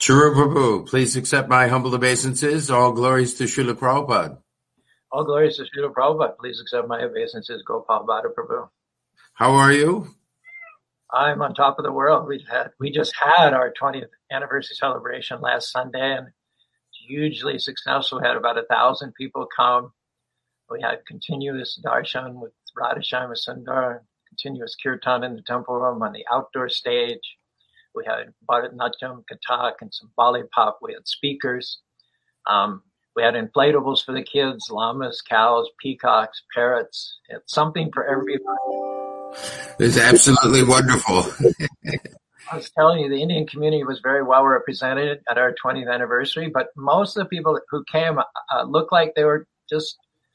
Shri Prabhu, please accept my humble obeisances. All glories to Srila Prabhupada. All glories to Srila Prabhupada. Please accept my obeisances. Gopal Bhatta Prabhu. How are you? I'm on top of the world. We just had our 20th anniversary celebration last Sunday, and hugely successful. We had about 1,000 people come. We had continuous darshan with Radhashyama Sundar, continuous kirtan in the temple room on the outdoor stage. We had Bharatanatyam, Kathak, and some Lollipop. We had speakers. We had inflatables for the kids, llamas, cows, peacocks, parrots. It's something for everybody. It's absolutely wonderful. I was telling you, the Indian community was very well represented at our 20th anniversary, but most of the people who came looked like they were just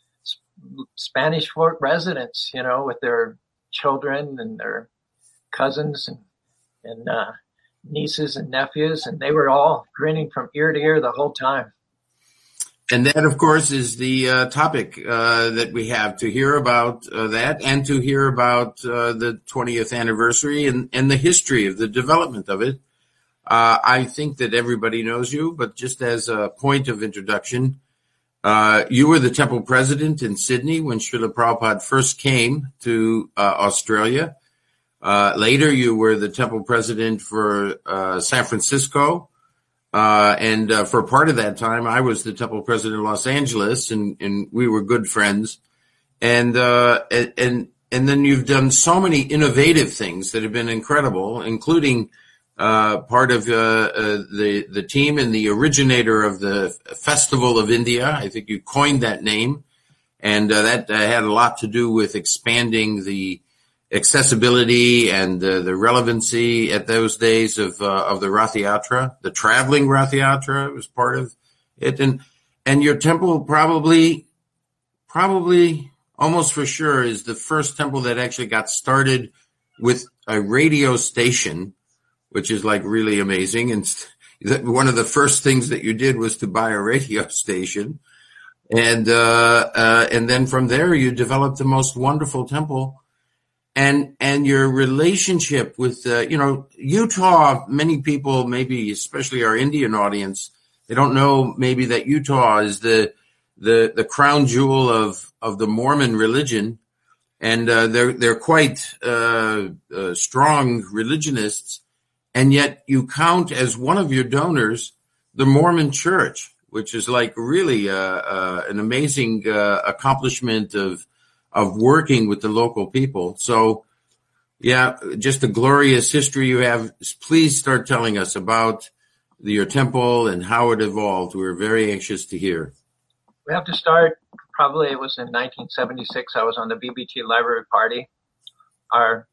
Spanish Fork residents, with their children and their cousins and nieces and nephews, and they were all grinning from ear to ear the whole time. And that, of course, is the topic that we have, to hear about that and to hear about the 20th anniversary and the history of the development of it. I think that everybody knows you, but just as a point of introduction, you were the temple president in Sydney when Srila Prabhupada first came to Australia. Later, you were the temple president for San Francisco. And for part of that time, I was the temple president of Los Angeles, and we were good friends. And then you've done so many innovative things that have been incredible, including part of the team and the originator of the Festival of India. I think you coined that name, and that had a lot to do with expanding the accessibility and the relevancy at those days of the Rath Yatra. The traveling Rath Yatra was part of it, and your temple probably almost for sure is the first temple that actually got started with a radio station, which is like really amazing. And one of the first things that you did was to buy a radio station, and then from there you developed the most wonderful temple. And your relationship with, Utah, many people, maybe especially our Indian audience, they don't know maybe that Utah is the crown jewel of the Mormon religion. And, they're quite, strong religionists. And yet you count as one of your donors the Mormon Church, which is like really, an amazing, accomplishment of working with the local people. So, yeah, just a glorious history you have. Please start telling us about your temple and how it evolved. We're very anxious to hear. We have to start, probably it was in 1976. I was on the BBT Library Party. Our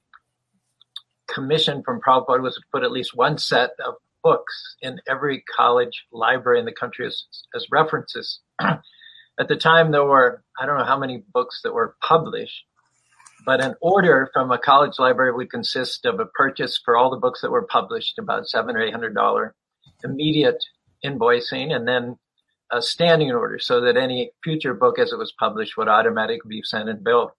commission from Prabhupada was to put at least one set of books in every college library in the country as references. At the time, there were, I don't know how many books that were published, but an order from a college library would consist of a purchase for all the books that were published, about $700 or $800, immediate invoicing, and then a standing order so that any future book as it was published would automatically be sent and billed.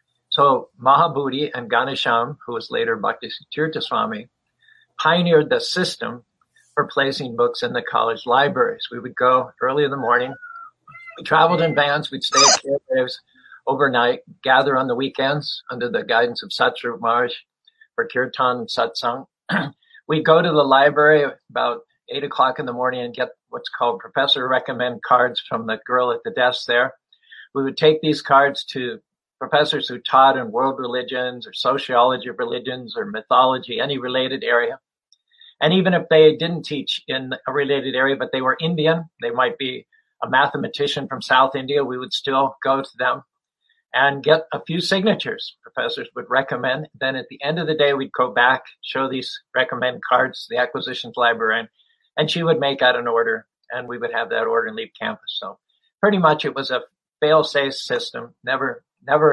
So Mahabodhi and Ganesham, who was later Bhakti Tirtha Swami, pioneered the system for placing books in the college libraries. We would go early in the morning. We traveled in vans. We'd stay at caravans overnight, gather on the weekends under the guidance of Satsvarup Maharaj for kirtan and satsang. We'd go to the library about 8 o'clock in the morning and get what's called professor recommend cards from the girl at the desk there. We would take these cards to professors who taught in world religions or sociology of religions or mythology, any related area. And even if they didn't teach in a related area, but they were Indian, they might be a mathematician from South India, we would still go to them and get a few signatures. Professors would recommend. Then at the end of the day, we'd go back, show these recommend cards to the acquisitions librarian, and she would make out an order, and we would have that order and leave campus. So pretty much it was a fail-safe system, never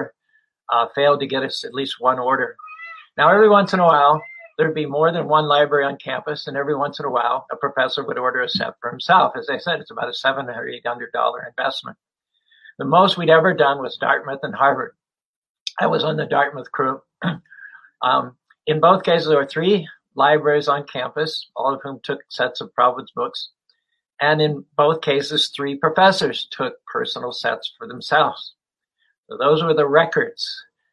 failed to get us at least one order. Now, every once in a while, there'd be more than one library on campus, and every once in a while, a professor would order a set for himself. As I said, it's about a $700 or $800 investment. The most we'd ever done was Dartmouth and Harvard. I was on the Dartmouth crew. In both cases, there were 3 libraries on campus, all of whom took sets of Prabhupada's books. And in both cases, 3 professors took personal sets for themselves. So those were the records.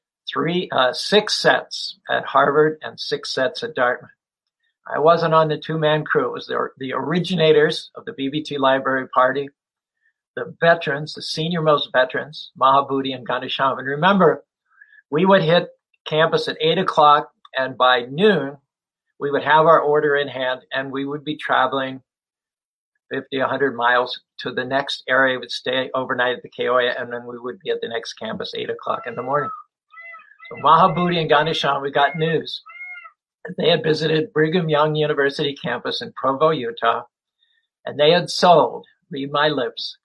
6 sets at Harvard and 6 sets at Dartmouth. I wasn't on the 2-man crew. It was the originators of the BBT Library Party, the veterans, the senior-most veterans, Mahabooty and Gandhisham. And remember, we would hit campus at 8 o'clock, and by noon, we would have our order in hand, and we would be traveling 50, 100 miles to the next area. We would stay overnight at the Keoya, and then we would be at the next campus 8 o'clock in the morning. So Mahabooty and Gandhisham, we got news. They had visited Brigham Young University campus in Provo, Utah, and they had sold, read my lips,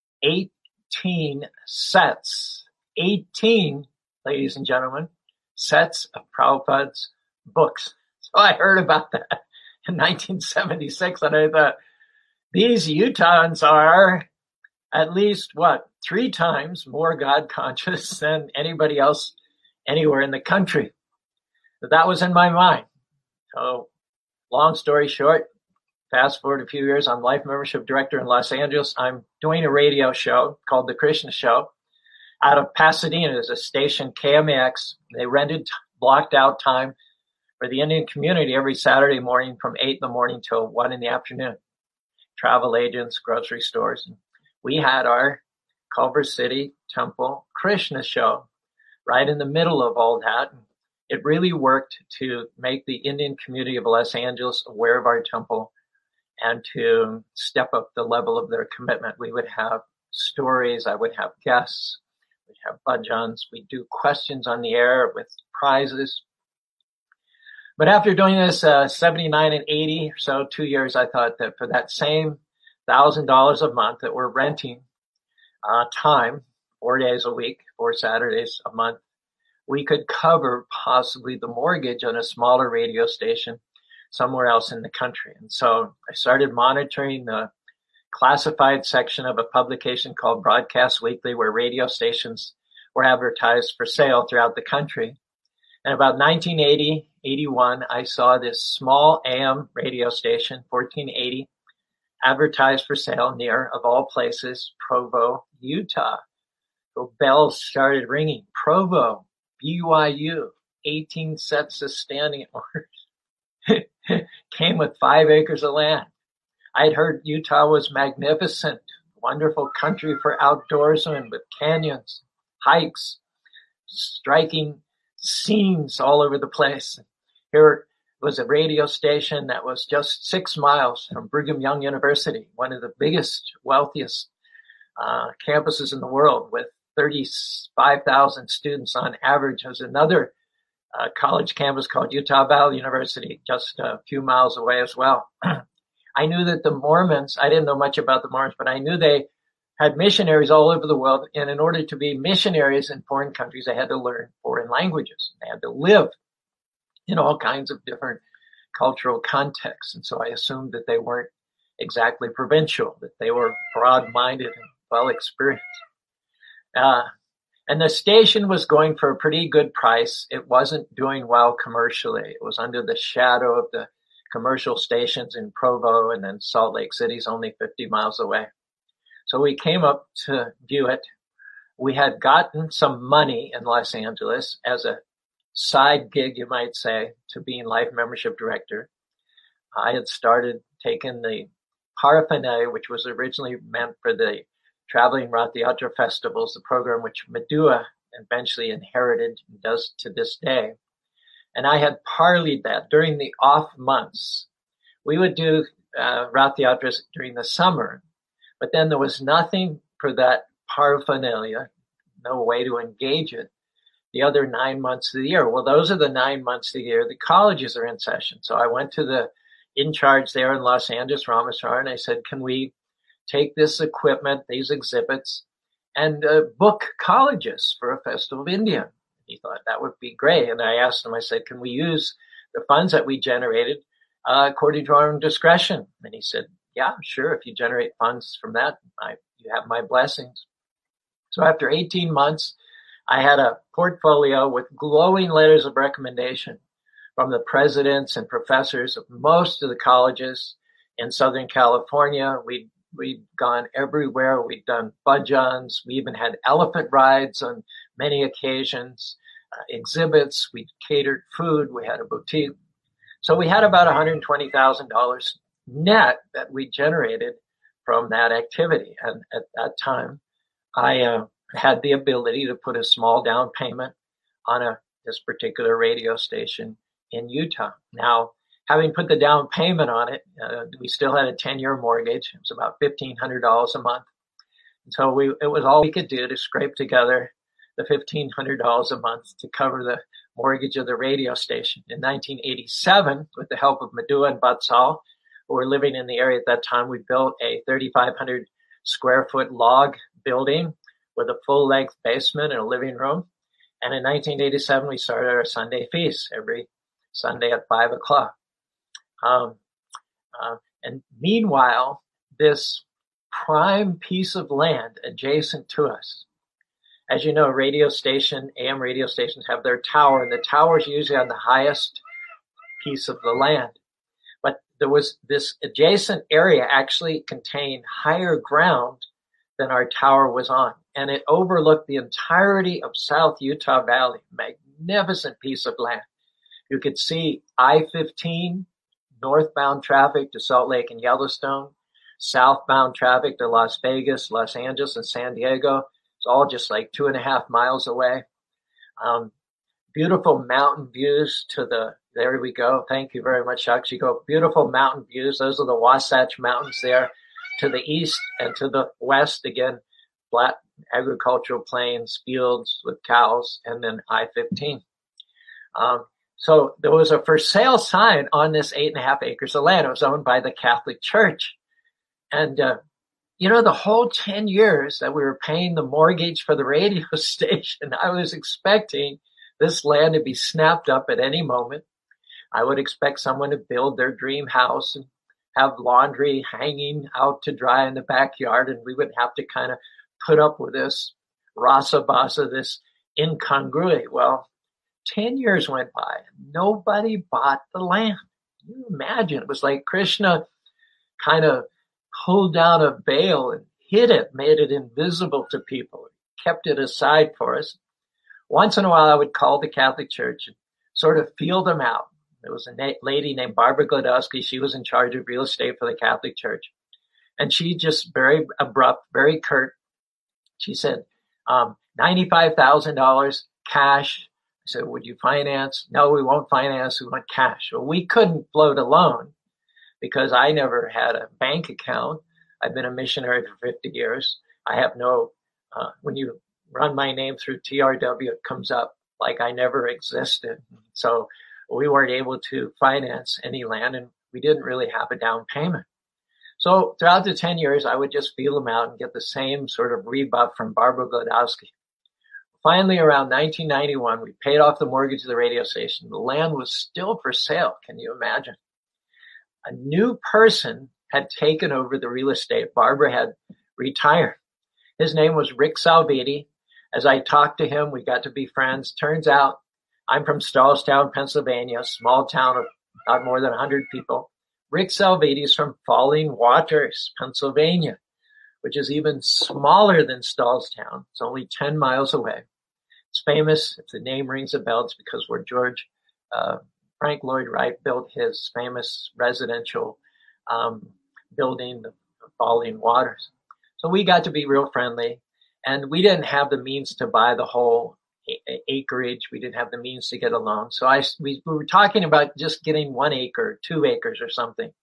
18 sets, 18, ladies and gentlemen, sets of Prabhupada's books. So I heard about that in 1976, and I thought, these Utahns are at least, 3 times more God conscious than anybody else anywhere in the country. But that was in my mind. So, long story short, fast forward a few years, I'm Life Membership Director in Los Angeles. I'm doing a radio show called The Krishna Show out of Pasadena. There's a station, KMAX. They rented blocked out time for the Indian community every Saturday morning from 8 in the morning till 1 in the afternoon. Travel agents, grocery stores. And we had our Culver City Temple Krishna Show right in the middle of all that. It really worked to make the Indian community of Los Angeles aware of our temple and to step up the level of their commitment. We would have stories. I would have guests. We'd have bhajans. We'd do questions on the air with prizes. But after doing this 79 and 80 or so, 2 years, I thought that for that same $1,000 a month that we're renting time, 4 days a week, 4 Saturdays a month, we could cover possibly the mortgage on a smaller radio station somewhere else in the country. And so I started monitoring the classified section of a publication called Broadcast Weekly, where radio stations were advertised for sale throughout the country. And about 1980, 81, I saw this small AM radio station, 1480, advertised for sale near, of all places, Provo, Utah. So bells started ringing. Provo, BYU, 18 sets of standing orders. Came with 5 acres of land. I'd heard Utah was magnificent, wonderful country for outdoorsmen with canyons, hikes, striking scenes all over the place. Here was a radio station that was just 6 miles from Brigham Young University, one of the biggest, wealthiest campuses in the world, with 35,000 students on average. There's another college campus called Utah Valley University, just a few miles away as well. I knew that the Mormons, I didn't know much about the Mormons, but I knew they had missionaries all over the world. And in order to be missionaries in foreign countries, they had to learn foreign languages. They had to live in all kinds of different cultural contexts. And so I assumed that they weren't exactly provincial, that they were broad-minded and well-experienced. And the station was going for a pretty good price. It wasn't doing well commercially. It was under the shadow of the commercial stations in Provo, and then Salt Lake City's only 50 miles away. So we came up to view it. We had gotten some money in Los Angeles as a side gig, you might say, to being Life Membership Director. I had started taking the paraphernalia, which was originally meant for the Traveling Rath Yatra festivals, the program which Madhua eventually inherited and does to this day. And I had parlayed that during the off months. We would do Rath Yatras during the summer, but then there was nothing for that paraphernalia, no way to engage it the other 9 months of the year. Well, those are the 9 months of the year the colleges are in session. So I went to the in charge there in Los Angeles, Rameswaran, and I said, can we take this equipment, these exhibits, and book colleges for a Festival of India? He thought that would be great. And I asked him, I said, can we use the funds that we generated according to our own discretion? And he said, yeah, sure. If you generate funds from that, you have my blessings. So after 18 months, I had a portfolio with glowing letters of recommendation from the presidents and professors of most of the colleges in Southern California. We'd gone everywhere. We'd done budgeons. We even had elephant rides on many occasions, exhibits. We catered food. We had a boutique. So we had about $120,000 net that we generated from that activity. And at that time, I had the ability to put a small down payment on this particular radio station in Utah. Now, having put the down payment on it, we still had a 10-year mortgage. It was about $1,500 a month. And so it was all we could do to scrape together the $1,500 a month to cover the mortgage of the radio station. In 1987, with the help of Madua and Batsal, who were living in the area at that time, we built a 3,500 square foot log building with a full length basement and a living room. And in 1987, we started our Sunday feast every Sunday at 5 o'clock. And meanwhile, this prime piece of land adjacent to us, as you know, radio station, AM radio stations have their tower, and the tower is usually on the highest piece of the land. But there was this adjacent area actually contained higher ground than our tower was on. And it overlooked the entirety of South Utah Valley, magnificent piece of land. You could see I-15, northbound traffic to Salt Lake and Yellowstone, southbound traffic to Las Vegas, Los Angeles, and San Diego. It's all just like 2.5 miles away. Beautiful mountain views there we go. Thank you very much, Shakshiko. Beautiful mountain views. Those are the Wasatch Mountains there to the east, and to the west, again, flat agricultural plains, fields with cows, and then I-15. So there was a for sale sign on this 8.5 acres of land. It was owned by the Catholic Church. And, the whole 10 years that we were paying the mortgage for the radio station, I was expecting this land to be snapped up at any moment. I would expect someone to build their dream house and have laundry hanging out to dry in the backyard. And we would have to kind of put up with this rasa basa, this incongruity. Well, 10 years went by. Nobody bought the land. Can you imagine? It was like Krishna kind of pulled down a veil and hid it, made it invisible to people, kept it aside for us. Once in a while, I would call the Catholic Church and sort of feel them out. There was a lady named Barbara Gladowski. She was in charge of real estate for the Catholic Church. And she just very abrupt, very curt. She said, $95,000 cash. I said, would you finance? No, we won't finance. We want cash. Well, we couldn't float a loan because I never had a bank account. I've been a missionary for 50 years. I have when you run my name through TRW, it comes up like I never existed. So we weren't able to finance any land, and we didn't really have a down payment. So throughout the 10 years, I would just feel them out and get the same sort of rebuff from Barbara Gladowski. Finally, around 1991, we paid off the mortgage of the radio station. The land was still for sale. Can you imagine? A new person had taken over the real estate. Barbara had retired. His name was Rick Salviti. As I talked to him, we got to be friends. Turns out I'm from Stallstown, Pennsylvania, a small town of not more than 100 people. Rick Salviti is from Falling Waters, Pennsylvania, which is even smaller than Stallstown. It's only 10 miles away. It's famous. If the name rings a bell, it's because where Frank Lloyd Wright built his famous residential building, the Falling Waters. So we got to be real friendly, and we didn't have the means to buy the whole acreage. We didn't have the means to get a loan. So we were talking about just getting 1 acre, 2 acres or something.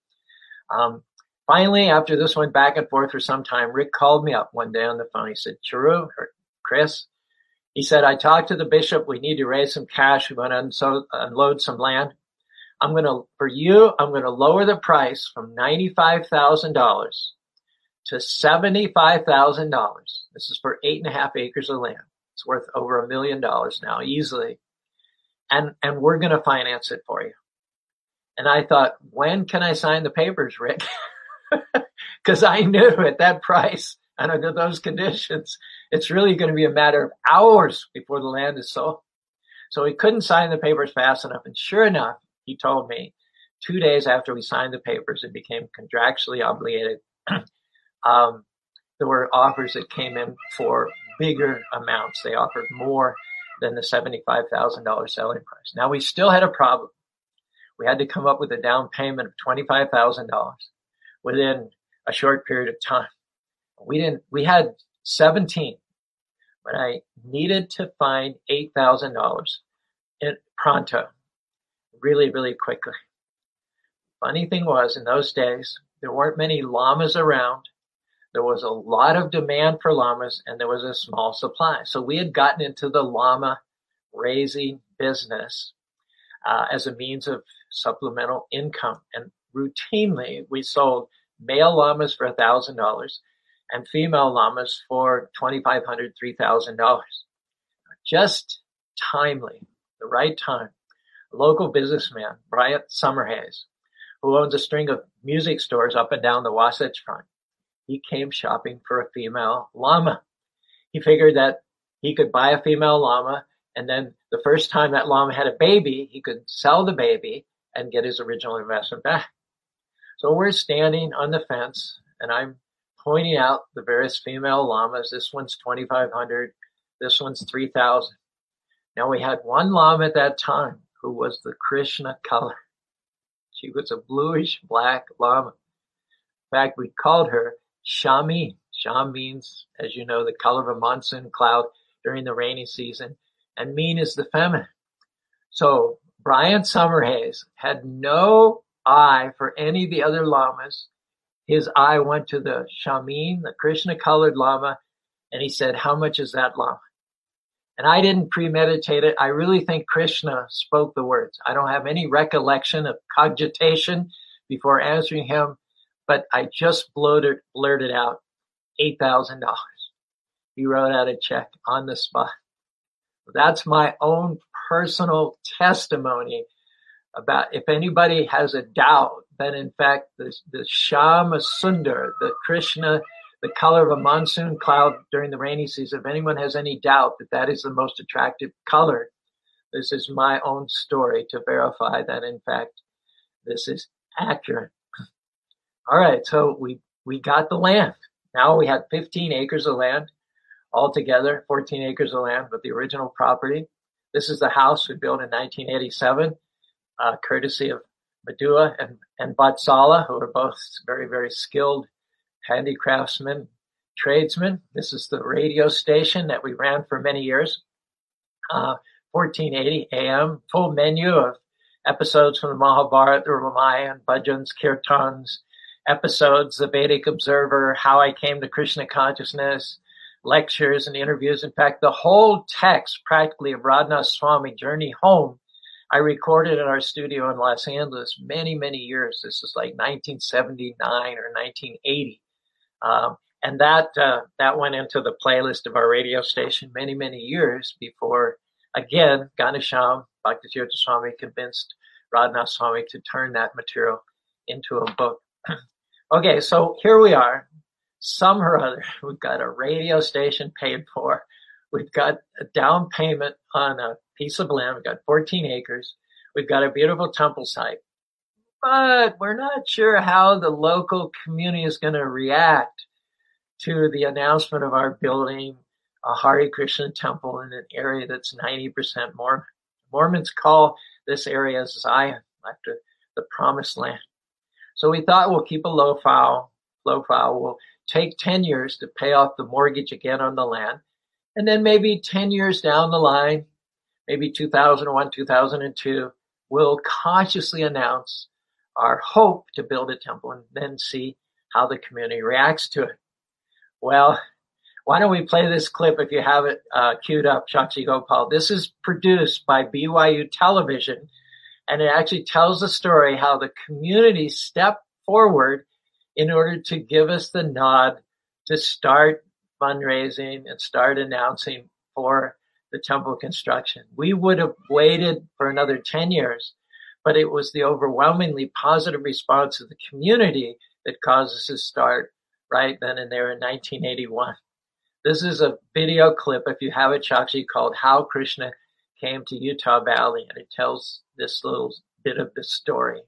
Finally, after this went back and forth for some time, Rick called me up one day on the phone. He said, Chris, he said, I talked to the bishop. We need to raise some cash. We want to unload some land. I'm going to lower the price from $95,000 to $75,000. This is for 8.5 acres of land. It's worth over $1 million now, easily. And we're going to finance it for you. And I thought, when can I sign the papers, Rick? Because I knew at that price and under those conditions, it's really going to be a matter of hours before the land is sold. So he couldn't sign the papers fast enough. And sure enough, he told me 2 days after we signed the papers and became contractually obligated, there were offers that came in for bigger amounts. They offered more than the $75,000 selling price. Now, we still had a problem. We had to come up with a down payment of $25,000 within a short period of time. We had 17, but I needed to find $8,000 in pronto, really, really quickly. Funny thing was, in those days, there weren't many llamas around. There was a lot of demand for llamas, and there was a small supply. So we had gotten into the llama raising business as a means of supplemental income. And routinely, we sold male llamas for $1,000 and female llamas for $2,500, $3,000. Just timely, the right time. A local businessman, Bryant Summerhays, who owns a string of music stores up and down the Wasatch Front, he came shopping for a female llama. He figured that he could buy a female llama, and then the first time that llama had a baby, he could sell the baby and get his original investment back. So we're standing on the fence, and I'm pointing out the various female llamas. This one's 2,500. This one's 3,000. Now, we had one llama at that time who was the Krishna color. She was a bluish black llama. In fact, we called her Shameen. Sham means, as you know, the color of a monsoon cloud during the rainy season, and Meen is the feminine. So Bryant Summerhays had no eye for any of the other llamas. His eye went to the Shameen, the Krishna-colored llama, and he said, "How much is that llama?" And I didn't premeditate it. I really think Krishna spoke the words. I don't have any recollection of cogitation before answering him, but I just blurted out $8,000. He wrote out a check on the spot. That's my own personal testimony about, if anybody has a doubt that in fact the Shama Sundar, the Krishna, the color of a monsoon cloud during the rainy season, if anyone has any doubt that that is the most attractive color, this is my own story to verify that in fact this is accurate. All right, so we got the land. Now we had 15 acres of land altogether, 14 acres of land with the original property. This is the house we built in 1987, courtesy of Madua and Batsala, who are both very, very skilled handicraftsmen, tradesmen. This is the radio station that we ran for many years, 1480 AM, full menu of episodes from the Mahabharata, the Ramayana, bhajans, kirtans, episodes, the Vedic Observer, How I Came to Krishna Consciousness, lectures and interviews. In fact, the whole text practically of Radhanath Swami Journey Home, I recorded in our studio in Los Angeles many, many years. This is like 1979 or 1980. And that went into the playlist of our radio station many, many years before, again, Ganesham Bhaktivedanta Swami convinced Radhanath Swami to turn that material into a book. Okay, so here we are. Some or other, we've got a radio station paid for. We've got a down payment on a piece of land. We've got 14 acres. We've got a beautiful temple site. But we're not sure how the local community is going to react to the announcement of our building a Hare Krishna temple in an area that's 90% Mormon. Mormons call this area Zion, after the promised land. So we thought we'll keep a low foul. We'll take 10 years to pay off the mortgage again on the land. And then maybe 10 years down the line, maybe 2001, 2002, we'll consciously announce our hope to build a temple and then see how the community reacts to it. Well, why don't we play this clip if you have it queued up, Shakshi Gopal. This is produced by BYU Television, and it actually tells the story how the community stepped forward in order to give us the nod to start fundraising and start announcing for the temple construction. We would have waited for another 10 years, but it was the overwhelmingly positive response of the community that caused us to start right then and there in 1981. This is a video clip, if you have it, Shakshi, called How Krishna came to Utah Valley, and it tells this little bit of the story.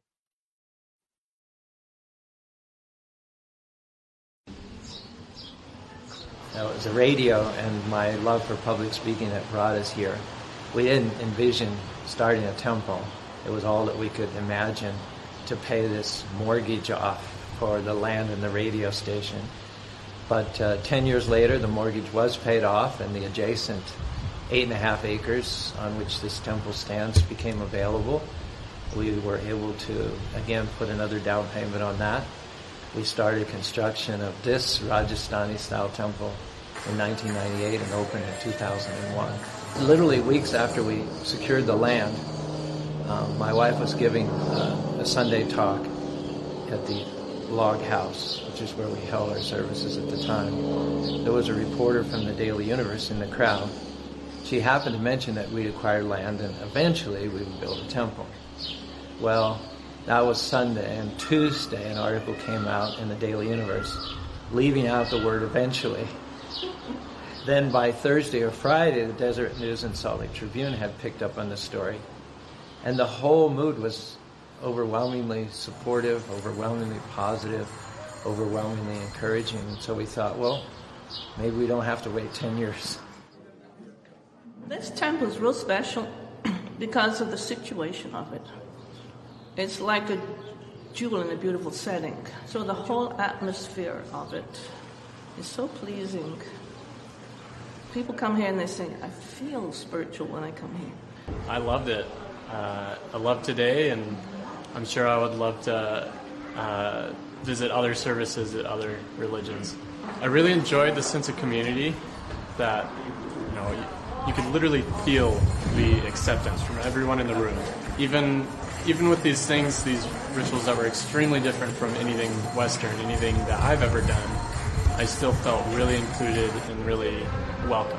Now, it was the radio and my love for public speaking that brought us here. We didn't envision starting a temple. It was all that we could imagine to pay this mortgage off for the land and the radio station. But 10 years later, the mortgage was paid off, and the adjacent 8.5 acres on which this temple stands became available. We were able to, again, put another down payment on that. We started construction of this Rajasthani-style temple in 1998 and opened in 2001. Literally weeks after we secured the land, my wife was giving a Sunday talk at the Log House, which is where we held our services at the time. There was a reporter from the Daily Universe in the crowd. She happened to mention that we'd acquired land and eventually we would build a temple. Well, that was Sunday, and Tuesday an article came out in the Daily Universe leaving out the word eventually. Then by Thursday or Friday, the Deseret News and Salt Lake Tribune had picked up on the story, and the whole mood was overwhelmingly supportive, overwhelmingly positive, overwhelmingly encouraging. And so we thought, well, maybe we don't have to wait 10 years. This temple is real special because of the situation of it. It's like a jewel in a beautiful setting. So the whole atmosphere of it is so pleasing. People come here and they say, I feel spiritual when I come here. I loved it. I loved today, and I'm sure I would love to visit other services at other religions. I really enjoyed the sense of community that, you could literally feel the acceptance from everyone in the room. Even with these things, these rituals that were extremely different from anything Western, anything that I've ever done, I still felt really included and really welcomed.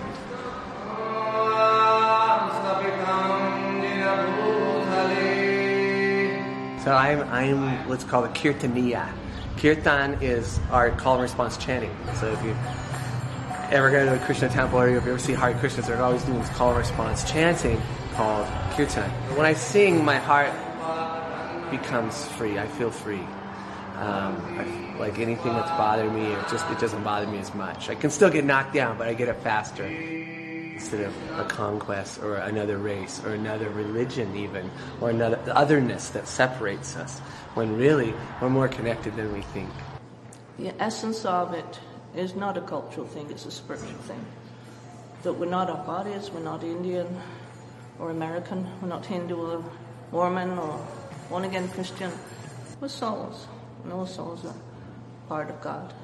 So I'm what's called a Kirtaniya. Kirtan is our call and response chanting. So if you ever go to a Krishna temple or if you ever see Hare Krishnas, they're always doing this call and response chanting called Kirtan. When I sing, my heart becomes free. I feel free. Like anything that's bothering me, it doesn't bother me as much. I can still get knocked down, but I get it faster. Instead of a conquest or another race or another religion even, or another otherness that separates us, when really we're more connected than we think. The essence of it is not a cultural thing, it's a spiritual thing. That we're not our bodies, we're not Indian or American, we're not Hindu or Mormon or born-again Christian. We're souls, and all souls are part of God.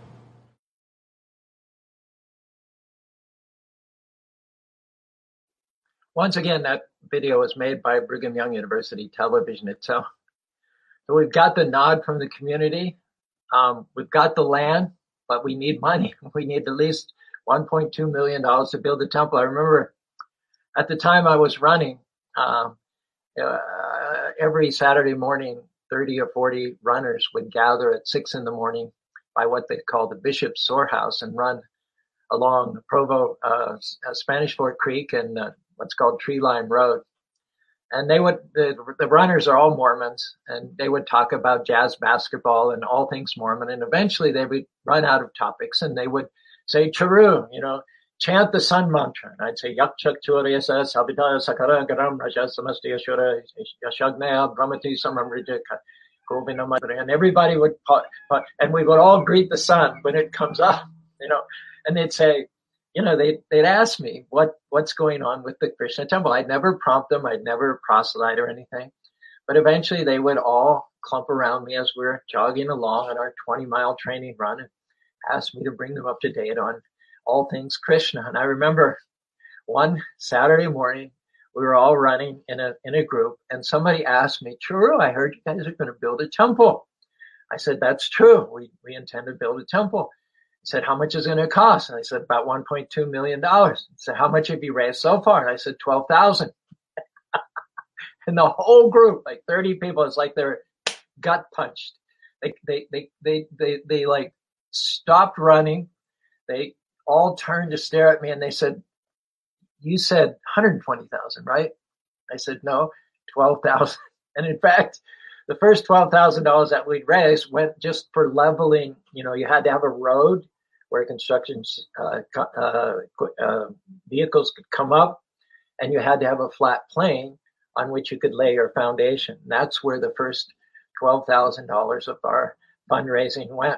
Once again, that video was made by Brigham Young University Television itself. So we've got the nod from the community. We've got the land, but we need money. We need at least $1.2 million to build the temple. I remember at the time I was running, every Saturday morning, 30 or 40 runners would gather at 6 a.m. by what they call the Bishop's Storehouse and run along the Provo, Spanish Fort Creek and what's called Tree Line Road. And the runners are all Mormons, and they would talk about jazz basketball and all things Mormon. And eventually they would run out of topics and they would say, Charu, chant the sun mantra. And I'd say, Yak Chak Churesa, Sabita Sakara Garam Raja Samasti Ashura, Yashagnaya, Brahmati Samamrija, Govina Madre. And everybody would, and we would all greet the sun when it comes up, and they'd say, they'd ask me what's going on with the Krishna temple. I'd never prompt them. I'd never proselyte or anything. But eventually they would all clump around me as we were jogging along on our 20-mile training run and ask me to bring them up to date on all things Krishna. And I remember one Saturday morning, we were all running in a group, and somebody asked me, Churu, I heard you guys are going to build a temple. I said, that's true. We intend to build a temple. He said, how much is it going to cost? And I said, about $1.2 million. He said, how much have you raised so far? And I said, 12,000. And the whole group, like 30 people, it's like they're gut punched. They like stopped running. They all turned to stare at me and they said, you said 120,000, right? I said, no, 12,000. And in fact, the first $12,000 that we'd raised went just for leveling. You had to have a road where construction vehicles could come up, and you had to have a flat plane on which you could lay your foundation. And that's where the first $12,000 of our fundraising went.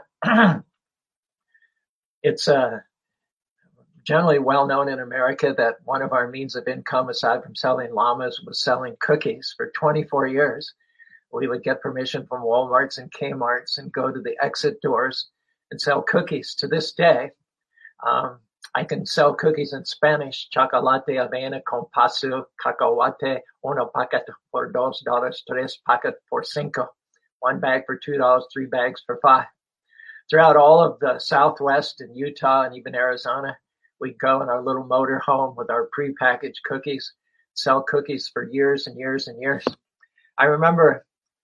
It's generally well known in America that one of our means of income, aside from selling llamas, was selling cookies. For 24 years, we would get permission from Walmarts and Kmarts and go to the exit doors and sell cookies. To this day, I can sell cookies in Spanish: chocolate, avena con paso, cacahuate, uno packet por $2, tres packet por $5, 1 bag for $2, 3 bags for $5. Throughout all of the Southwest and Utah and even Arizona, we'd go in our little motor home with our prepackaged cookies, sell cookies for years and years and years. I remember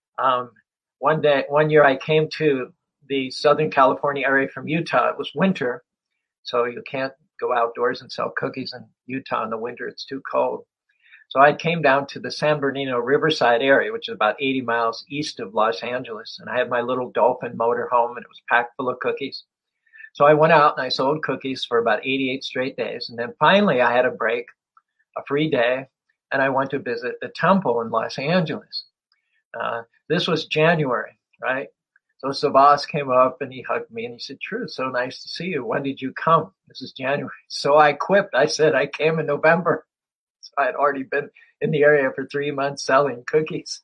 one year I came to the Southern California area from Utah. It was winter, so you can't go outdoors and sell cookies in Utah in the winter. It's too cold. So I came down to the San Bernardino Riverside area, which is about 80 miles east of Los Angeles. And I had my little Dolphin motor home, and it was packed full of cookies. So I went out and I sold cookies for about 88 straight days. And then finally I had a break, a free day, and I went to visit the temple in Los Angeles. This was January, right? So Savas came up and he hugged me and he said, "True, so nice to see you. When did you come?" This is January. So I quipped. I said, "I came in November." So I had already been in the area for 3 months selling cookies.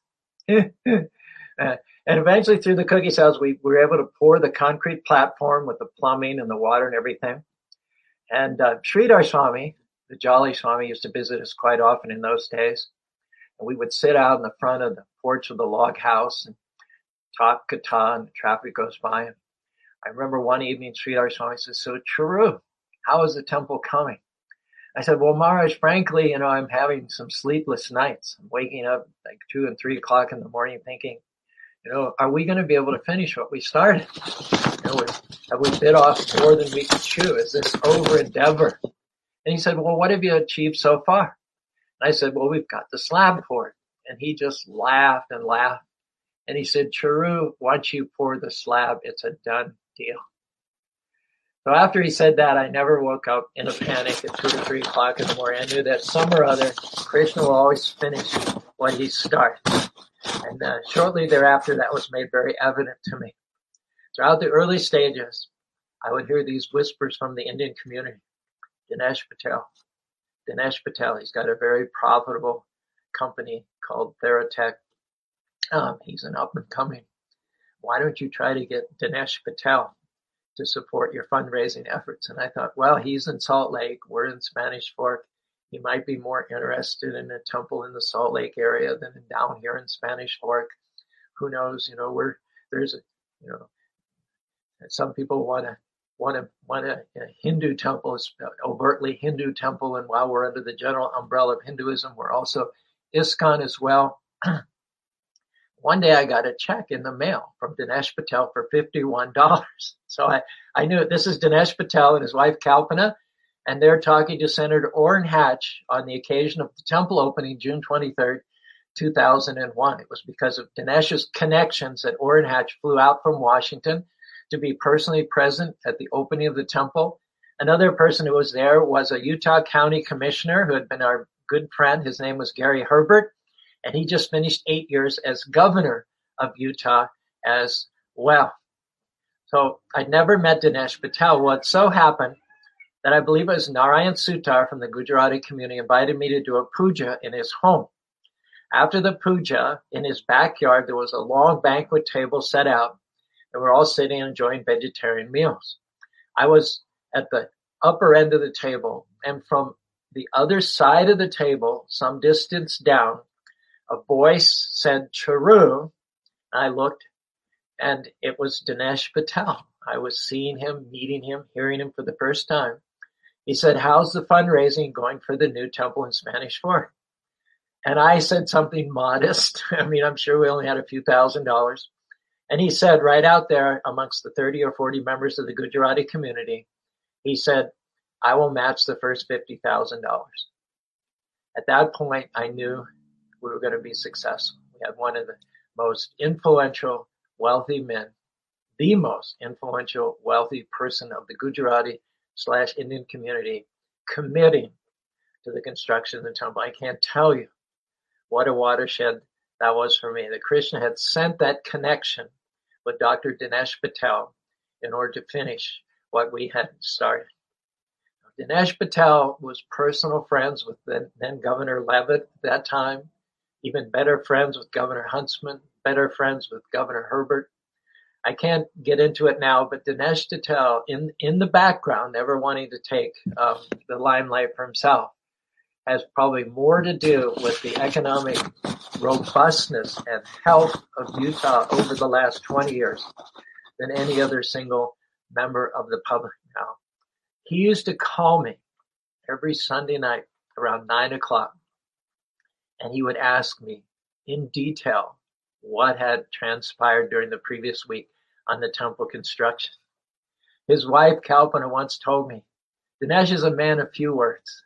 And eventually through the cookie sales, we were able to pour the concrete platform with the plumbing and the water and everything. And Sridhar Swami, the Jolly Swami, used to visit us quite often in those days. And we would sit out in the front of the porch of the log house and talk katha, and the traffic goes by. And I remember one evening, Sridhar Swami says, "So Charu, how is the temple coming?" I said, "Well, Maharaj, frankly, I'm having some sleepless nights. I'm waking up like 2 and 3 o'clock in the morning thinking, are we going to be able to finish what we started? Have we bit off more than we could chew? Is this over endeavor?" And he said, "Well, what have you achieved so far?" And I said, "Well, we've got the slab poured." And he just laughed and laughed. And he said, "Charu, once you pour the slab, it's a done deal." So after he said that, I never woke up in a panic at 2 or 3 o'clock in the morning. I knew that some or other, Krishna will always finish what he starts. And shortly thereafter, that was made very evident to me. Throughout the early stages, I would hear these whispers from the Indian community. Dinesh Patel, he's got a very profitable company called Theratech. He's an up and coming. Why don't you try to get Dinesh Patel to support your fundraising efforts? And I thought, well, he's in Salt Lake. We're in Spanish Fork. He might be more interested in a temple in the Salt Lake area than down here in Spanish Fork. Who knows? Some people want a Hindu temple, overtly Hindu temple. And while we're under the general umbrella of Hinduism, we're also ISKCON as well. One day I got a check in the mail from Dinesh Patel for $51. So I knew this is Dinesh Patel and his wife Kalpana, and they're talking to Senator Orrin Hatch on the occasion of the temple opening June 23rd, 2001. It was because of Dinesh's connections that Orrin Hatch flew out from Washington to be personally present at the opening of the temple. Another person who was there was a Utah County Commissioner who had been our good friend. His name was Gary Herbert, and he just finished 8 years as governor of Utah as well. So I'd never met Dinesh Patel. Well, it so happened that I believe it was Narayan Sutar from the Gujarati community invited me to do a puja in his home. After the puja, in his backyard, there was a long banquet table set out, and we're all sitting and enjoying vegetarian meals. I was at the upper end of the table, and from the other side of the table, some distance down, a voice said, "Charu." I looked, and it was Dinesh Patel. I was seeing him, meeting him, hearing him for the first time. He said, "How's the fundraising going for the new temple in Spanish Fork?" And I said something modest. I'm sure we only had a few $1,000s. And he said right out there amongst the 30 or 40 members of the Gujarati community, he said, "I will match the first $50,000. At that point, I knew we were going to be successful. We had one of the most influential, wealthy men, the most influential, wealthy person of the Gujarati/Indian community committing to the construction of the temple. I can't tell you what a watershed that was for me. That Krishna had sent that connection with Dr. Dinesh Patel in order to finish what we had started. Dinesh Patel was personal friends with then Governor Levitt at that time, even better friends with Governor Huntsman, better friends with Governor Herbert. I can't get into it now, but Dinesh Patel, in the background, never wanting to take the limelight for himself, has probably more to do with the economic robustness and health of Utah over the last 20 years than any other single member of the public now. He used to call me every Sunday night around 9 o'clock, and he would ask me in detail what had transpired during the previous week on the temple construction. His wife, Kalpana, once told me, Dinesh is a man of few words.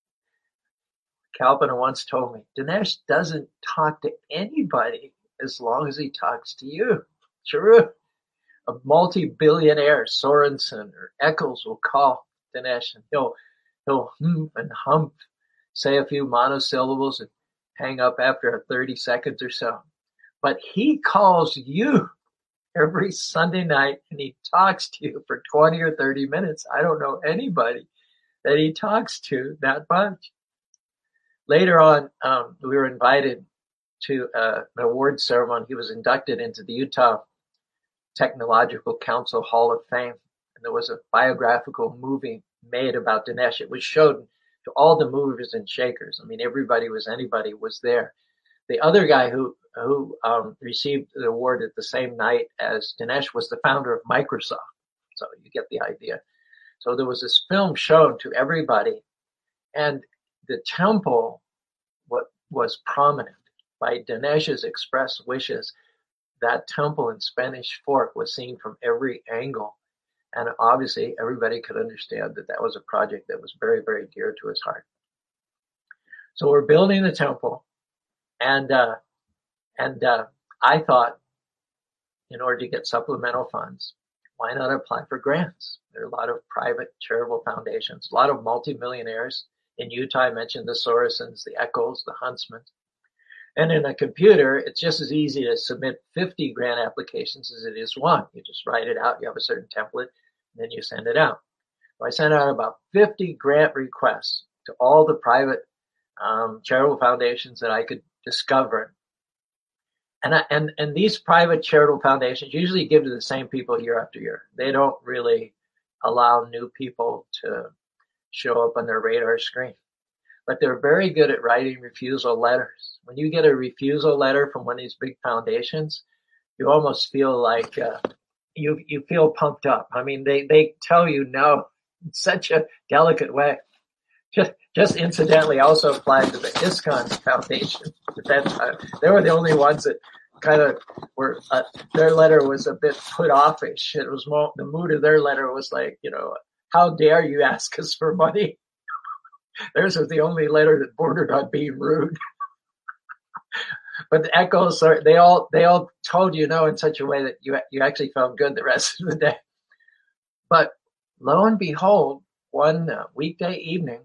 Kalpana once told me, Dinesh doesn't talk to anybody as long as he talks to you. True. A multi-billionaire, Sorensen or Eccles, will call Dinesh and he'll and hump, say a few monosyllables and hang up after 30 seconds or so. But he calls you every Sunday night and he talks to you for 20 or 30 minutes. I don't know anybody that he talks to that much. Later on, we were invited to an award ceremony. He was inducted into the Utah Technological Council Hall of Fame. And there was a biographical movie made about Dinesh. It was showed to all the movers and shakers. I mean, anybody was there. The other guy who received the award at the same night as Dinesh was the founder of Microsoft. So you get the idea. So there was this film shown to everybody, and the temple was prominent. By Dinesh's express wishes, that temple in Spanish Fork was seen from every angle. And obviously, everybody could understand that that was a project that was very, very dear to his heart. So we're building the temple, and I thought, in order to get supplemental funds, why not apply for grants? There are a lot of private charitable foundations, a lot of multimillionaires. In Utah, I mentioned the Sorensens, the Eccles, the Huntsman. And in a computer, it's just as easy to submit 50 grant applications as it is one. You just write it out, you have a certain template, and then you send it out. So I sent out about 50 grant requests to all the private charitable foundations that I could discover. And these private charitable foundations usually give to the same people year after year. They don't really allow new people to show up on their radar screen. But they're very good at writing refusal letters. When you get a refusal letter from one of these big foundations, you almost feel like you feel pumped up. I mean, they tell you no in such a delicate way. Just incidentally, also applied to the ISKCON Foundation at that time. They were the only ones that kind of were, their letter was a bit put offish. It was more, the mood of their letter was like, how dare you ask us for money? Theirs was the only letter that bordered on being rude. But the Echoes, they all told you no in such a way that you actually felt good the rest of the day. But lo and behold, one weekday evening,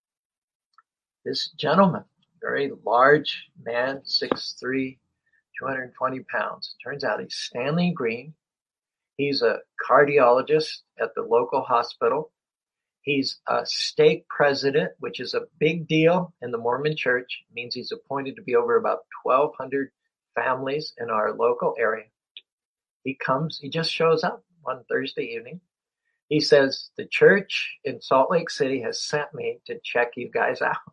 this gentleman, very large man, 6'3", 220 pounds. Turns out he's Stanley Green. He's a cardiologist at the local hospital. He's a stake president, which is a big deal in the Mormon church. It means he's appointed to be over about 1,200 families in our local area. He just shows up one Thursday evening. He says, the church in Salt Lake City has sent me to check you guys out.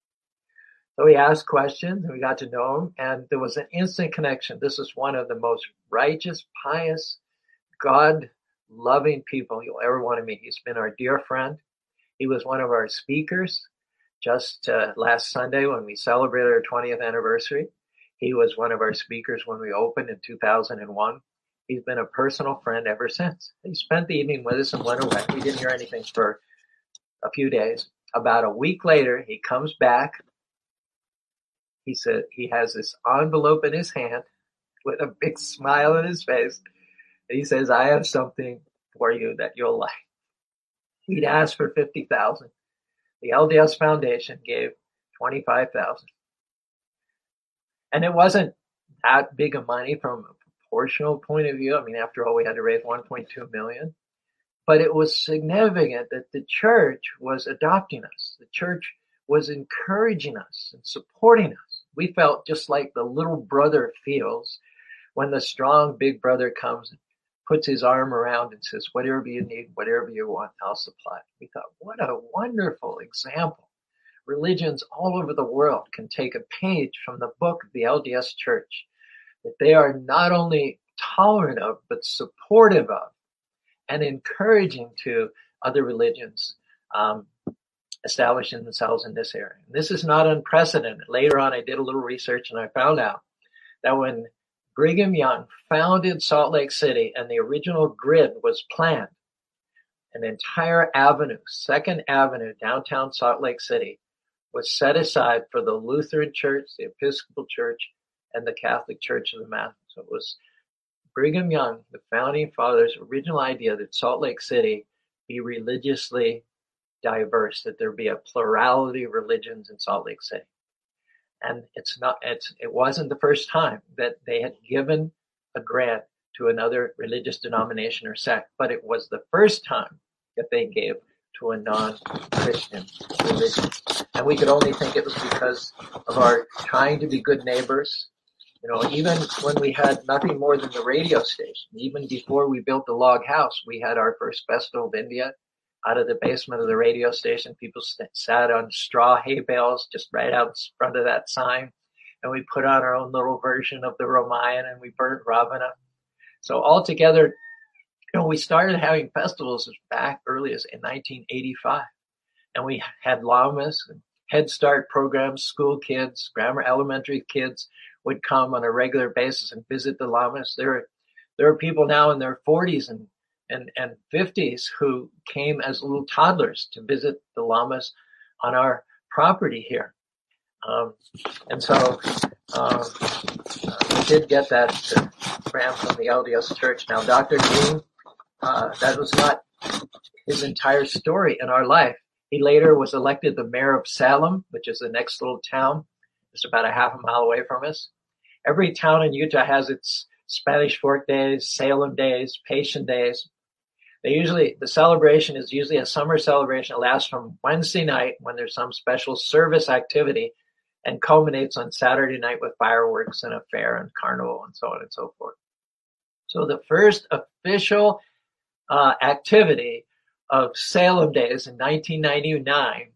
So we asked questions and we got to know him, and there was an instant connection. This is one of the most righteous, pious, God-loving people you'll ever want to meet. He's been our dear friend. He was one of our speakers just last Sunday when we celebrated our 20th anniversary. He was one of our speakers when we opened in 2001. He's been a personal friend ever since. He spent the evening with us and went away. We didn't hear anything for a few days. About a week later, he comes back he said he has this envelope in his hand with a big smile on his face. And he says, I have something for you that you'll like. He'd asked for $50,000. The LDS Foundation gave $25,000. And it wasn't that big of money from a proportional point of view. I mean, after all, we had to raise $1.2 million. But it was significant that the church was adopting us. The church was encouraging us and supporting us. We felt just like the little brother feels when the strong big brother comes and puts his arm around and says, whatever you need, whatever you want, I'll supply. We thought, what a wonderful example. Religions all over the world can take a page from the book of the LDS Church, that they are not only tolerant of, but supportive of, and encouraging to other religions establishing themselves in this area. And this is not unprecedented. Later on, I did a little research and I found out that when Brigham Young founded Salt Lake City and the original grid was planned, an entire avenue, 2nd Avenue, downtown Salt Lake City, was set aside for the Lutheran Church, the Episcopal Church, and the Catholic Church of the Mountain. So it was Brigham Young, the founding father's original idea that Salt Lake City be religiously diverse, that there be a plurality of religions in Salt Lake City. And it wasn't the first time that they had given a grant to another religious denomination or sect, but it was the first time that they gave to a non-Christian religion. And we could only think it was because of our trying to be good neighbors. You know, even when we had nothing more than the radio station, even before we built the log house, we had our first Festival of India. Out of the basement of the radio station, people sat on straw hay bales just right out in front of that sign. And we put on our own little version of the Ramayan and we burnt Ravana. So altogether, you know, we started having festivals as back early as in 1985. And we had lamas and Head Start programs, school kids, grammar elementary kids would come on a regular basis and visit the lamas. There are people now in their 40s and 50s who came as little toddlers to visit the lamas on our property here. And so we did get that grant from the LDS Church. Now, Dr. Green, that was not his entire story in our life. He later was elected the mayor of Salem, which is the next little town. It's about a half a mile away from us. Every town in Utah has its Spanish Fork Days, Salem Days, Patient Days. The celebration is usually a summer celebration. It lasts from Wednesday night when there's some special service activity and culminates on Saturday night with fireworks and a fair and carnival and so on and so forth. So the first official activity of Salem Days in 1999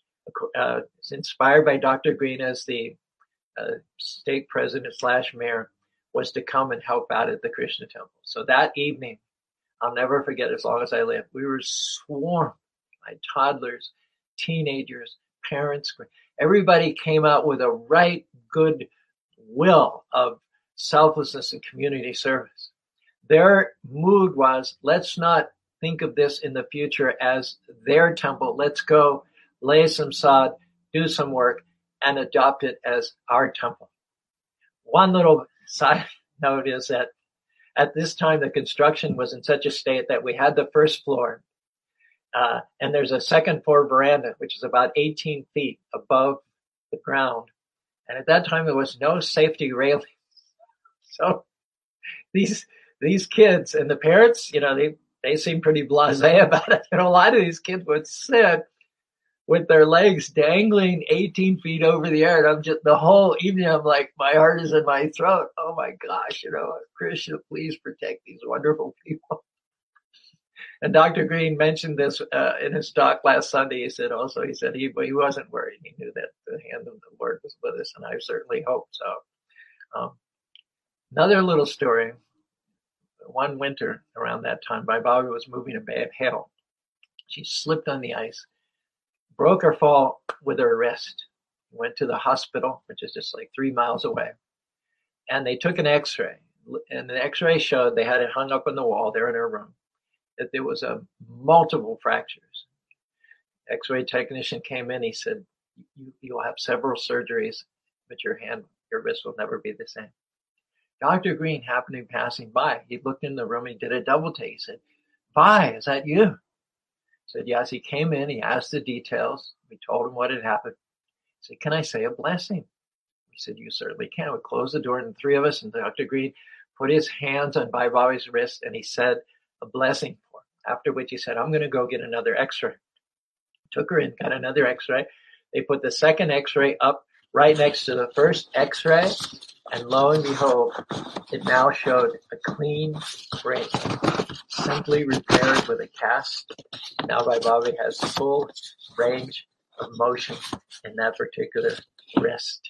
is inspired by Dr. Green as the state president / mayor, was to come and help out at the Krishna Temple. So that evening, I'll never forget as long as I live, we were swarmed by toddlers, teenagers, parents. Everybody came out with a right good will of selflessness and community service. Their mood was, let's not think of this in the future as their temple. Let's go lay some sod, do some work, and adopt it as our temple. One little side note is that at this time, the construction was in such a state that we had the first floor, and there's a second floor veranda, which is about 18 feet above the ground. And at that time, there was no safety railing. So these kids and the parents, you know, they seem pretty blasé about it. You know, a lot of these kids would sit with their legs dangling 18 feet over the air. And I'm just, the whole evening, I'm like, my heart is in my throat. Oh my gosh, you know, Krishna, please protect these wonderful people. And Dr. Green mentioned this in his talk last Sunday. He said he wasn't worried. He knew that the hand of the Lord was with us, and I certainly hope so. Another little story. One winter around that time, my Bobby was moving a bad hail. She slipped on the ice, broke her fall with her wrist, went to the hospital, which is just like 3 miles away. And they took an x-ray. And the x-ray showed, they had it hung up on the wall there in her room, that there was multiple fractures. X-ray technician came in. He said, you'll have several surgeries but your wrist will never be the same. Dr. Green happened to be passing by. He looked in the room, he did a double take. He said, "Vi, is that you?" I said, "Yes." He came in, he asked the details. We told him what had happened. He said, "Can I say a blessing?" We said, "You certainly can." We closed the door, and the three of us and Dr. Green put his hands on Bhai Bobby's wrist, and he said a blessing for him. After which he said, "I'm going to go get another x-ray." Took her in, got another x-ray. They put the second x-ray up right next to the first x-ray, and lo and behold, it now showed a clean break, simply repaired with a cast. Now Bhai Bobby has full range of motion in that particular wrist.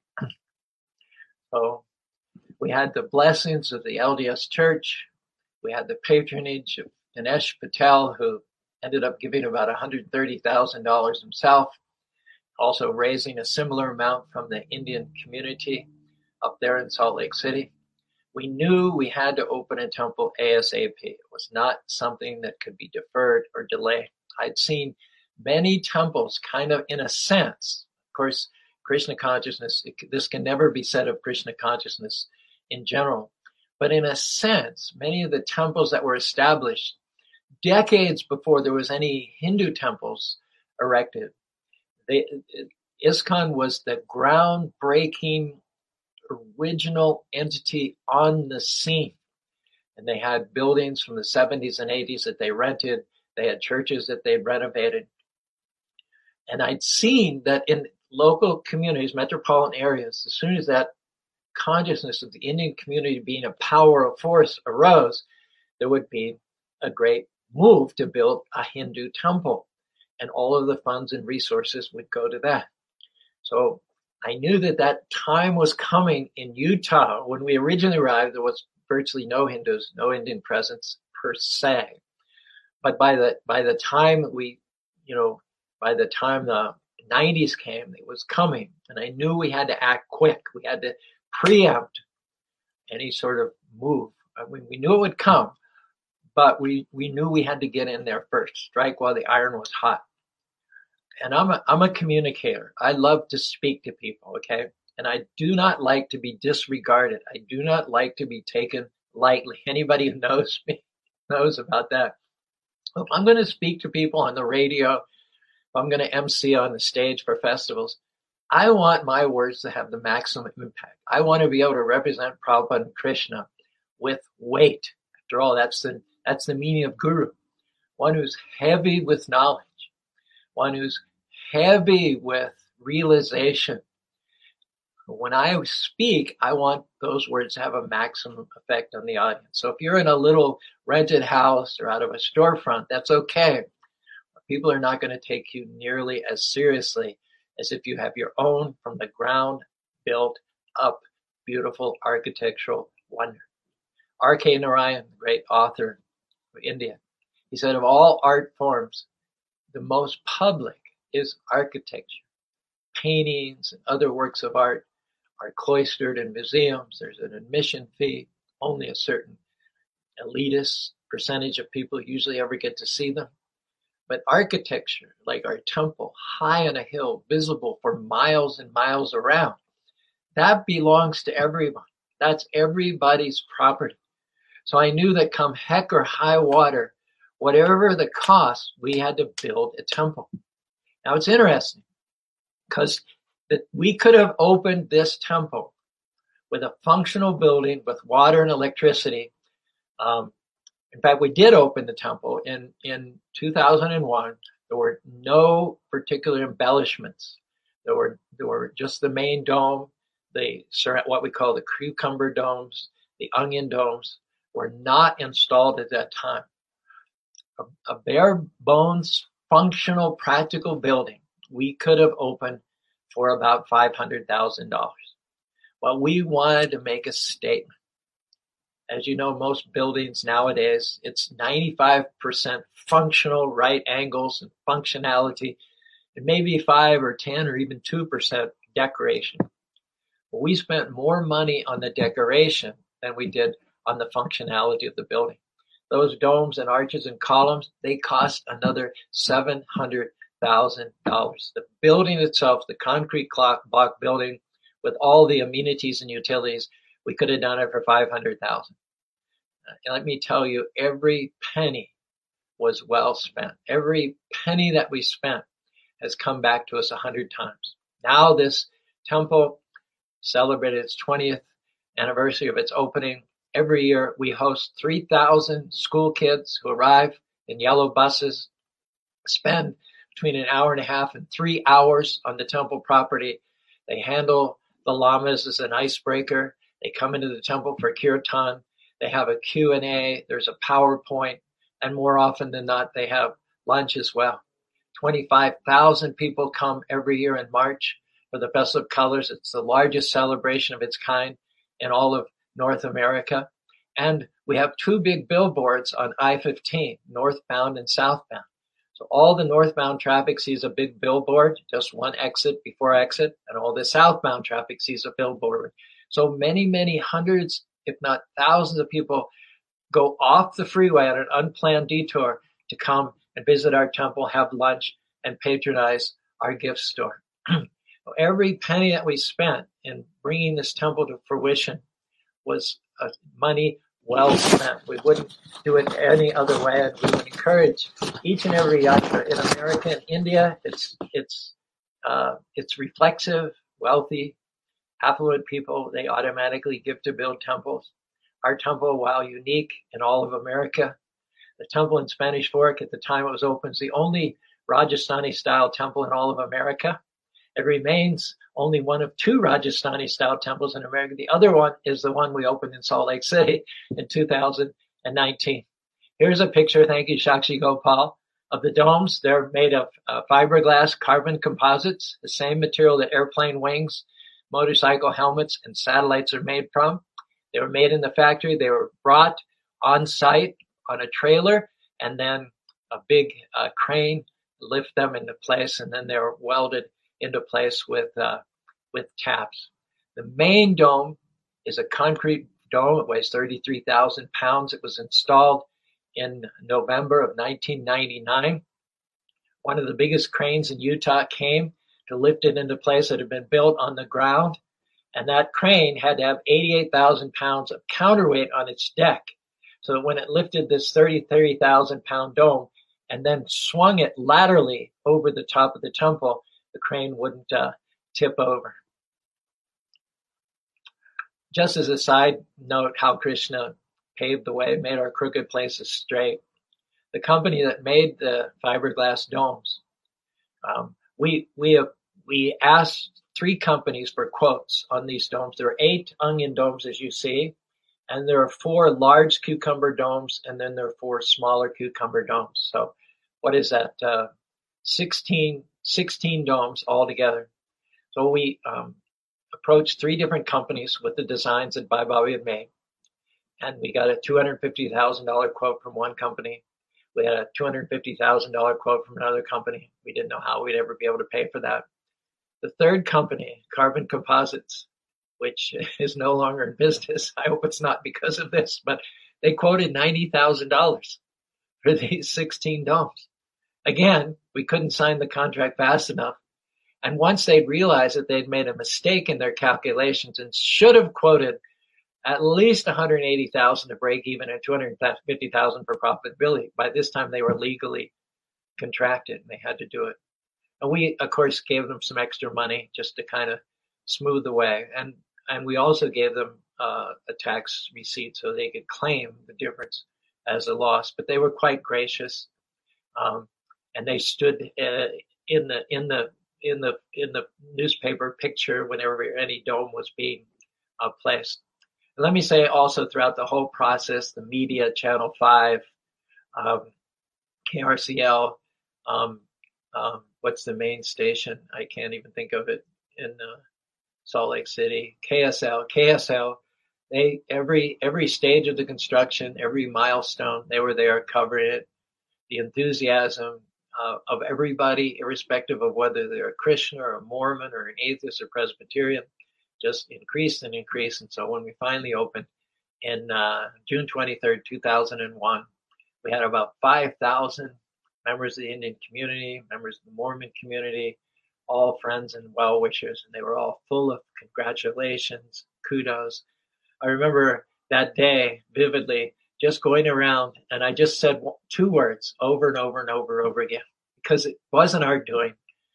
So we had the blessings of the LDS Church. We had the patronage of Dinesh Patel, who ended up giving about $130,000 himself, also raising a similar amount from the Indian community up there in Salt Lake City. We knew we had to open a temple ASAP. It was not something that could be deferred or delayed. I'd seen many temples kind of in a sense. Of course, Krishna consciousness, this can never be said of Krishna consciousness in general. But in a sense, many of the temples that were established decades before there was any Hindu temples erected, ISKCON was the groundbreaking original entity on the scene. And they had buildings from the 70s and 80s that they rented. They had churches that they renovated. And I'd seen that in local communities, metropolitan areas, as soon as that consciousness of the Indian community being a power of force arose, there would be a great move to build a Hindu temple. And all of the funds and resources would go to that. So I knew that that time was coming in Utah. When we originally arrived, there was virtually no Hindus, no Indian presence per se. But by the time by the time the 90s came, it was coming. And I knew we had to act quick. We had to preempt any sort of move. I mean, we knew it would come, but we knew we had to get in there first, strike while the iron was hot. And I'm a communicator. I love to speak to people, okay? And I do not like to be disregarded. I do not like to be taken lightly. Anybody who knows me knows about that. If I'm going to speak to people on the radio, if I'm going to MC on the stage for festivals, I want my words to have the maximum impact. I want to be able to represent Prabhupada and Krishna with weight. After all, that's the meaning of guru. One who's heavy with knowledge. One who's heavy with realization. When I speak, I want those words to have a maximum effect on the audience. So if you're in a little rented house or out of a storefront, that's okay. People are not going to take you nearly as seriously as if you have your own from the ground built up beautiful architectural wonder. R.K. Narayan, the great author of India, he said of all art forms, the most public is architecture. Paintings and other works of art are cloistered in museums. There's an admission fee. Only a certain elitist percentage of people usually ever get to see them. But architecture, like our temple, high on a hill, visible for miles and miles around, that belongs to everyone. That's everybody's property. So I knew that come heck or high water, whatever the cost, we had to build a temple. Now it's interesting because we could have opened this temple with a functional building with water and electricity. In fact, we did open the temple in 2001. There were no particular embellishments. There were just the main dome, what we call the cucumber domes, the onion domes were not installed at that time. A bare bones, functional, practical building we could have opened for about $500,000. But we wanted to make a statement. As you know, most buildings nowadays, it's 95% functional, right angles and functionality, and maybe 5 or 10 or even 2% decoration. But we spent more money on the decoration than we did on the functionality of the building. Those domes and arches and columns, they cost another $700,000. The building itself, the concrete block building with all the amenities and utilities, we could have done it for $500,000. And let me tell you, every penny was well spent. Every penny that we spent has come back to us 100 times. Now this temple celebrated its 20th anniversary of its opening. Every year we host 3,000 school kids who arrive in yellow buses, spend between an hour and a half and 3 hours on the temple property. They handle the lamas as an icebreaker. They come into the temple for kirtan. They have a Q&A. There's a PowerPoint. And more often than not, they have lunch as well. 25,000 people come every year in March for the Festival of Colors. It's the largest celebration of its kind in all of North America. And we have 2 big billboards on I-15, northbound and southbound. So all the northbound traffic sees a big billboard, just one exit before exit, and all the southbound traffic sees a billboard. So many, many hundreds, if not thousands of people go off the freeway on an unplanned detour to come and visit our temple, have lunch, and patronize our gift store. Every penny that we spent in bringing this temple to fruition was money well spent. We wouldn't do it any other way, and we would encourage each and every yatra in America and India. It's reflexive, wealthy, affluent people. They automatically give to build temples. Our temple, while unique in all of America, the temple in Spanish Fork at the time it was opened is the only Rajasthani-style temple in all of America. It remains only one of 2 Rajasthani-style temples in America. The other one is the one we opened in Salt Lake City in 2019. Here's a picture, thank you, Shakshi Gopal, of the domes. They're made of fiberglass carbon composites, the same material that airplane wings, motorcycle helmets, and satellites are made from. They were made in the factory. They were brought on site on a trailer, and then a big crane lift them into place, and then they were welded into place with taps. The main dome is a concrete dome. It weighs 33,000 pounds. It was installed in November of 1999. One of the biggest cranes in Utah came to lift it into place. It had been built on the ground, and that crane had to have 88,000 pounds of counterweight on its deck, so that when it lifted this 30,000 pound dome and then swung it laterally over the top of the temple, the crane wouldn't tip over. Just as a side note, how Krishna paved the way, made our crooked places straight. The company that made the fiberglass domes, we asked 3 companies for quotes on these domes. There are 8 onion domes, as you see, and there are 4 large cucumber domes, and then there are 4 smaller cucumber domes. So what is that? 16 domes altogether. So we approached 3 different companies with the designs that Bhai Bobby had made, and we got a $250,000 quote from one company. We had a $250,000 quote from another company. We didn't know how we'd ever be able to pay for that. The third company, Carbon Composites, which is no longer in business, I hope it's not because of this, but they quoted $90,000 for these 16 domes. Again, we couldn't sign the contract fast enough. And once they'd realized that they'd made a mistake in their calculations and should have quoted at least $180,000 to break even and $250,000 for profitability, by this time they were legally contracted and they had to do it. And we, of course, gave them some extra money just to kind of smooth the way. And we also gave them a tax receipt so they could claim the difference as a loss. But they were quite gracious, and they stood in the newspaper picture whenever any dome was being placed. And let me say also, throughout the whole process, the media, Channel 5, KRCL, what's the main station? I can't even think of it in Salt Lake City. KSL. They every stage of the construction, every milestone, they were there covering it. The enthusiasm of everybody, irrespective of whether they're a Christian or a Mormon or an atheist or Presbyterian, just increased and increased. And so when we finally opened in June 23rd, 2001, we had about 5,000 members of the Indian community, members of the Mormon community, all friends and well wishers, and they were all full of congratulations, kudos. I remember that day vividly, just going around, and I just said two words over and over and over again, because it wasn't our doing.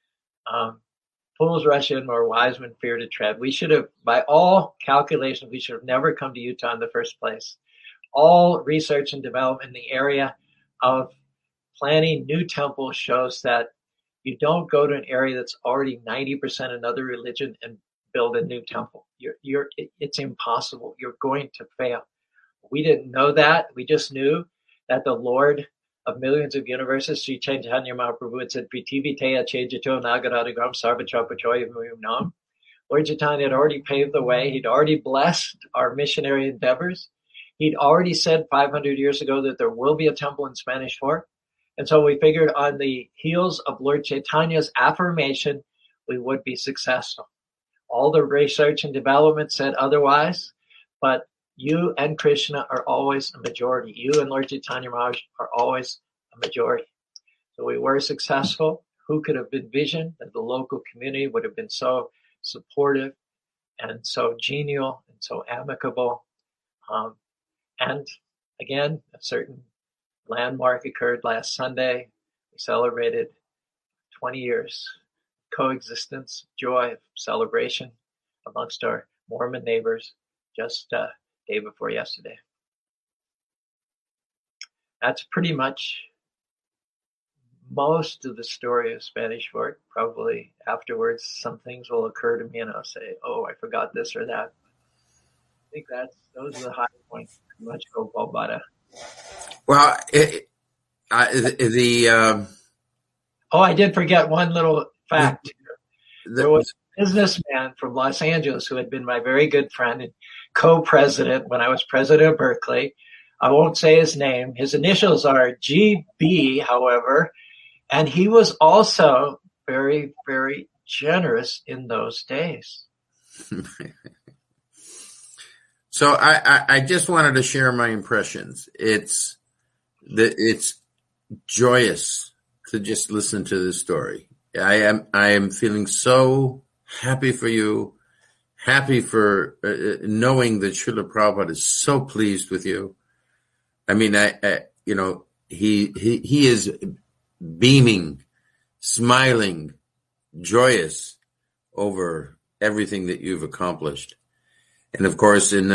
Fools rush in where wise men fear to tread. We should have, by all calculations, we should have never come to Utah in the first place. All research and development in the area of planning new temples shows that you don't go to an area that's already 90% another religion and build a new temple. It's impossible. You're going to fail. We didn't know that. We just knew that the Lord of millions of universes, Sri Chaitanya Mahaprabhu, had said, Prithvi Teya Chejato Nagaradagram Sarvachapachoya Muyumnam. Lord Chaitanya had already paved the way. He'd already blessed our missionary endeavors. He'd already said 500 years ago that there will be a temple in Spanish Fork. And so we figured on the heels of Lord Chaitanya's affirmation, we would be successful. All the research and development said otherwise, but you and Krishna are always a majority. You and Lord Chaitanya Maharaj are always a majority. So we were successful. Who could have envisioned that the local community would have been so supportive and so genial and so amicable? And again, a certain landmark occurred last Sunday. We celebrated 20 years coexistence, joy, celebration amongst our Mormon neighbors just day before yesterday. That's pretty much most of the story of Spanish Fork. Probably afterwards, some things will occur to me and I'll say, oh, I forgot this or that. I think those are the high points. Pretty much go Balbada. Well, I did forget one little fact. There was a businessman from Los Angeles who had been my very good friend and co-president when I was president of Berkeley. I won't say his name. His initials are GB, however, and he was also very, very generous in those days. So I just wanted to share my impressions. It's joyous to just listen to this story. I am feeling so happy for you, happy for knowing that Srila Prabhupada is so pleased with you. I mean, he is beaming, smiling, joyous over everything that you've accomplished. And of course, in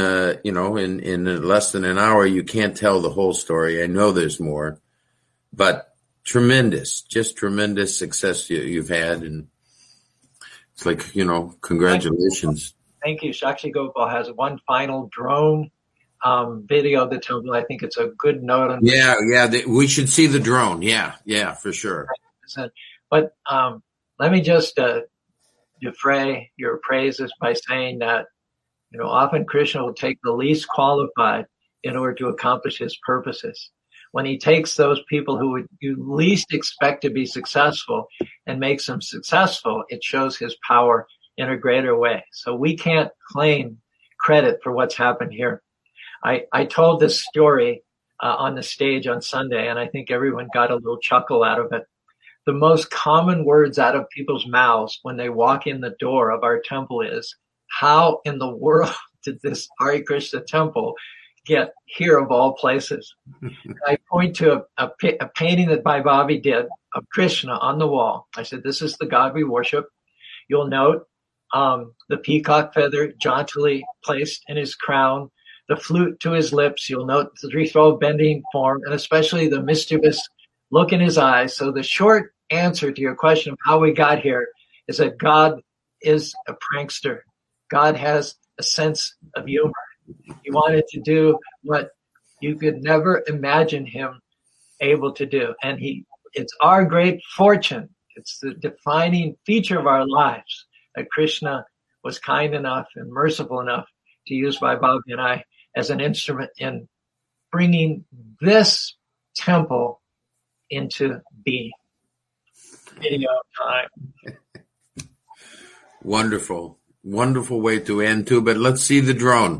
less than an hour, you can't tell the whole story. I know there's more, but just tremendous success you've had. And it's like, congratulations. Thank you. Shakshi Gopal has one final drone video of the temple. I think it's a good note. We should see the drone. Yeah, for sure. But let me just defray your praises by saying that, often Krishna will take the least qualified in order to accomplish his purposes. When he takes those people who you least expect to be successful and makes them successful, it shows his power in a greater way. So we can't claim credit for what's happened here. I told this story on the stage on Sunday, and I think everyone got a little chuckle out of it. The most common words out of people's mouths when they walk in the door of our temple is, how in the world did this Hare Krishna temple get here of all places? I point to a painting that Bhai Bobby did of Krishna on the wall. I said, this is the God we worship. You'll note the peacock feather jauntily placed in his crown, the flute to his lips. You'll note the three-fold bending form, and especially the mischievous look in his eyes. So the short answer to your question of how we got here is that God is a prankster. God has a sense of humor. He wanted to do what you could never imagine him able to do. And it's our great fortune. It's the defining feature of our lives that Krishna was kind enough and merciful enough to use Bhai Bobby and I as an instrument in bringing this temple into being. Video time. Wonderful way to end too, but let's see the drone.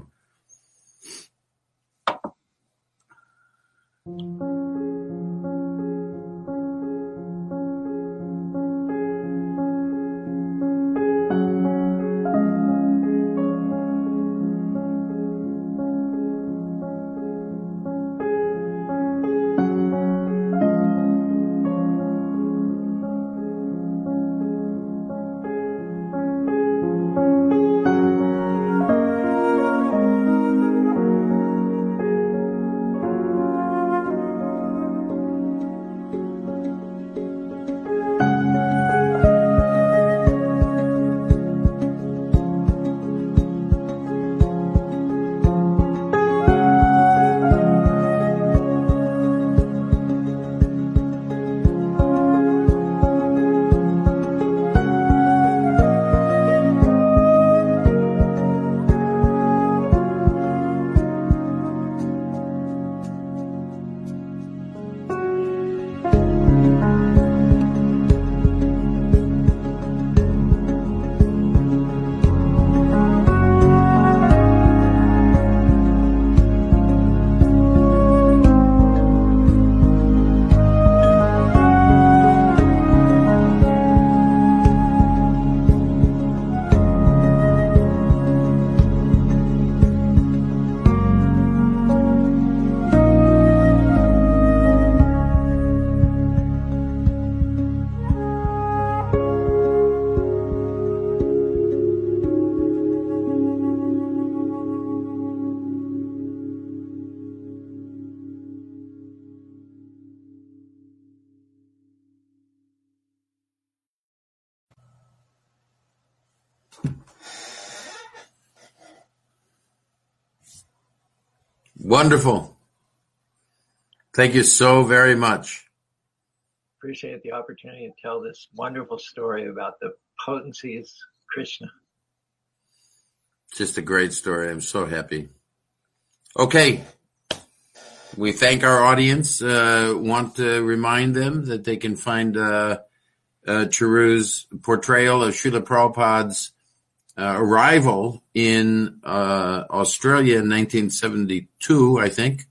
Wonderful. Thank you so very much. Appreciate the opportunity to tell this wonderful story about the potencies of Krishna. Just a great story. I'm so happy. Okay. We thank our audience. Want to remind them that they can find Charu's portrayal of Srila Prabhupada's arrival in Australia in 1972, I think,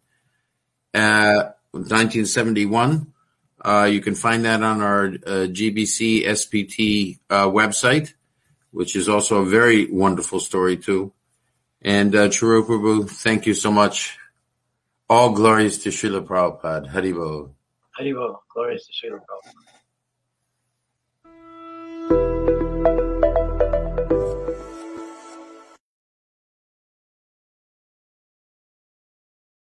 1971. You can find that on our GBC SPT website, which is also a very wonderful story too. And Charu Prabhu, thank you so much. All glories to Srila Prabhupada. Haribol. Haribol. Glories to Srila Prabhupada.